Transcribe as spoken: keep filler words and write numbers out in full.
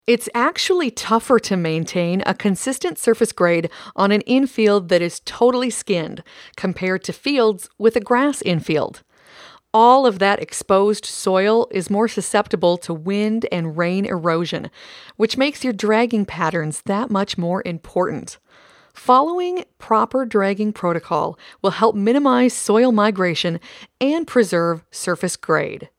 It's actually tougher to maintain a consistent surface grade on an infield that is totally skinned compared to fields with a grass infield. All of that exposed soil is more susceptible to wind and rain erosion, which makes your dragging patterns that much more important. Following proper dragging protocol will help minimize soil migration and preserve surface grade.